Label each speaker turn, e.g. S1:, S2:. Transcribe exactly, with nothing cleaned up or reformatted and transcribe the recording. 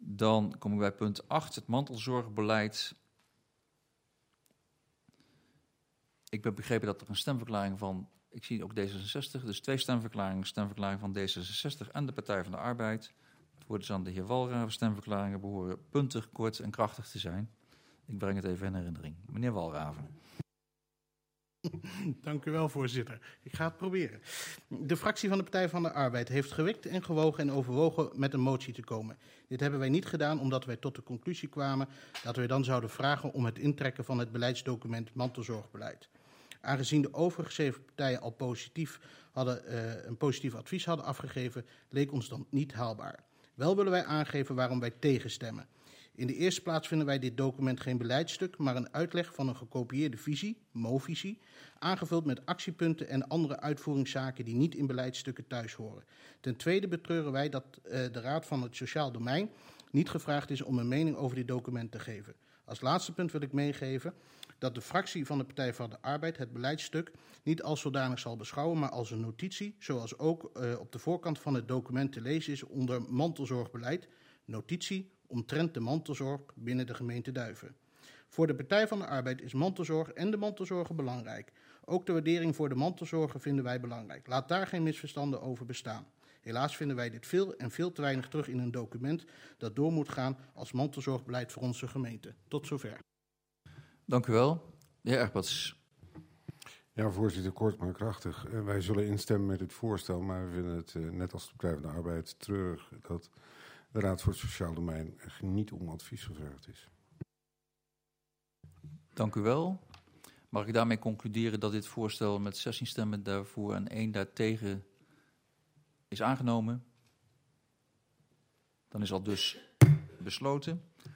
S1: Dan kom ik bij punt acht, het mantelzorgbeleid. Ik heb begrepen dat er een stemverklaring van, ik zie ook D zesenzestig, dus twee stemverklaringen, stemverklaring van D zesenzestig en de Partij van de Arbeid. Het woord is aan de heer Walraven. Stemverklaringen behoren puntig, kort en krachtig te zijn. Ik breng het even in herinnering. Meneer Walraven.
S2: Dank u wel, voorzitter. Ik ga het proberen. De fractie van de Partij van de Arbeid heeft gewikt en gewogen en overwogen met een motie te komen. Dit hebben wij niet gedaan omdat wij tot de conclusie kwamen dat wij dan zouden vragen om het intrekken van het beleidsdocument mantelzorgbeleid. Aangezien de overige zeven partijen al positief hadden, uh, een positief advies hadden afgegeven, leek ons dat niet haalbaar. Wel willen wij aangeven waarom wij tegenstemmen. In de eerste plaats vinden wij dit document geen beleidstuk, maar een uitleg van een gekopieerde visie, MO-visie, aangevuld met actiepunten en andere uitvoeringszaken die niet in beleidsstukken thuis horen. Ten tweede betreuren wij dat uh, de Raad van het Sociaal Domein niet gevraagd is om een mening over dit document te geven. Als laatste punt wil ik meegeven dat de fractie van de Partij van de Arbeid het beleidstuk niet als zodanig zal beschouwen, maar als een notitie, zoals ook uh, op de voorkant van het document te lezen is onder mantelzorgbeleid, notitie omtrent de mantelzorg binnen de gemeente Duiven. Voor de Partij van de Arbeid is mantelzorg en de mantelzorger belangrijk. Ook de waardering voor de mantelzorger vinden wij belangrijk. Laat daar geen misverstanden over bestaan. Helaas vinden wij dit veel en veel te weinig terug in een document dat door moet gaan als mantelzorgbeleid voor onze gemeente. Tot zover.
S1: Dank u wel. De heer Egberts.
S3: Ja, voorzitter, kort maar krachtig. Uh, wij zullen instemmen met het voorstel, maar we vinden het, uh, net als de Partij van de Arbeid, treurig dat de Raad voor het Sociaal Domein niet om advies gevraagd is.
S1: Dank u wel. Mag ik daarmee concluderen dat dit voorstel met zestien stemmen daarvoor en één daartegen is aangenomen? Dan is al dus besloten.